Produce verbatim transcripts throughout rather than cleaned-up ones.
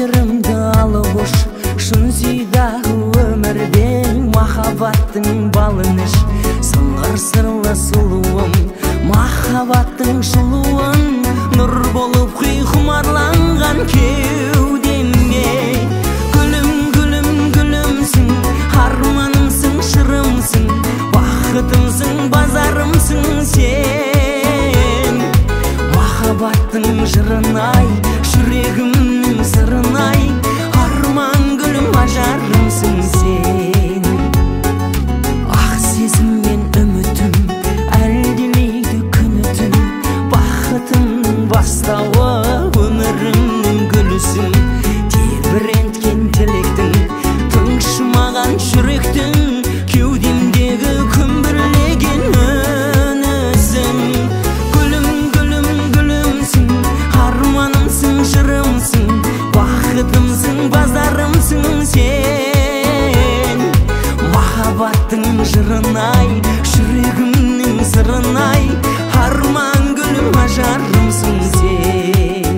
жырымды алып уш, шын сүйдағы өмірден махаббаттың балын іш. Сыңғыр сырлы сұлуым, махаббаттың жылуын, нұр болып құй құмарланған кеудемге. Гүлім, гүлім, гүлімсің, арманымсың, шырымсың, бақытымсың, базарымсың сен. Махаббаттың жырын-ай, жүрегімнің сырын-ай, арман гүлім, ажарымсың сен. Ақ сезім мен үмітім әлдилейді күні-түн, бақытымның бастауы, өмірімнің гүлісің. Тебіренткен тілектің, тыңшымаған жүректің, кеудемдегі күмбірлеген үнісің. Гүлім, гүлім, гүлімсің, арманымсың, жырымсың, бақытымсың, базарымсың сен. Махаббаттың жырын-ай, жүрегімнің сырын-ай, арман гүлім, ажарымсың сен.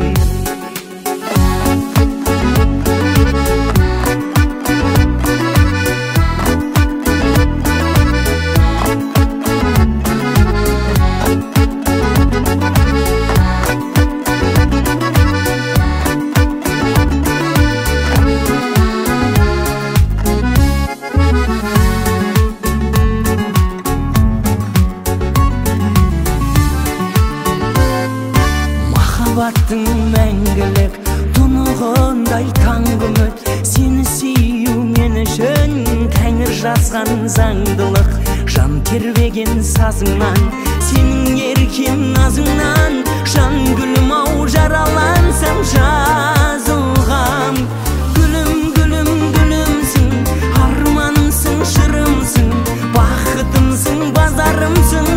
Махаббаттың мәңгілік тұнығындай таңғы үміт, сені сүю мен үшін Тәңір жазған заңдылық. Жан тербеген сазыңнан, сенің еркем назыңнан, жан гүлім ау, жаралансам жазылғам. Гүлім, гүлім, гүлімсің, арманымсың, жырымсың, бақытымсың, базарымсың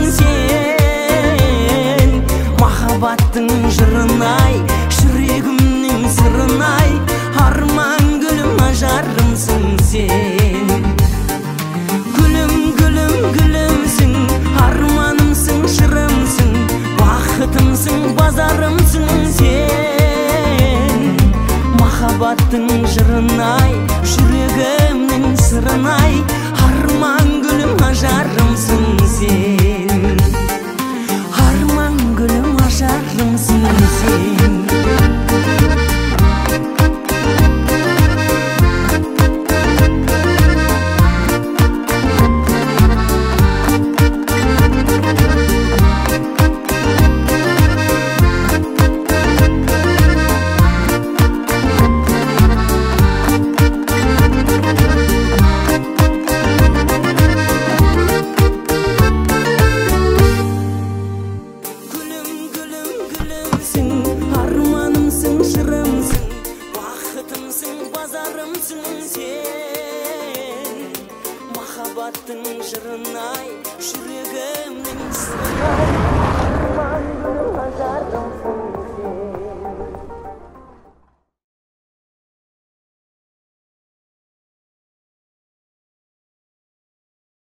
сен. Махаббаттың жырын-ай, жүрегімнің сырын-ай, арман гүлім, ажарымсың сен. Гүлім, гүлім, гүлімсің, арманымсың, жырымсың, бақытымсың, базарымсың сен. Махаббаттың жырын-ай, жүрегімнің сырын-ай, арман гүлім, ажарымсың сен. Арман гүлім, ажарымсың сен. Арманымсың, жырымсың, бақытымсың, базарымсың сен. Махаббаттың жырын-ай, жүрегімнің сырын-ай, арман гүлім, ажарымсың.